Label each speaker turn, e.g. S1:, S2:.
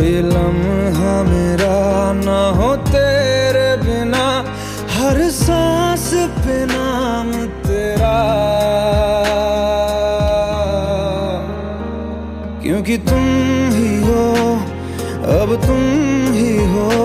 S1: कोई लम्हा मेरा ना हो तेरे बिना, हर सांस पे नाम तेरा, क्योंकि तुम ही हो, अब तुम ही हो।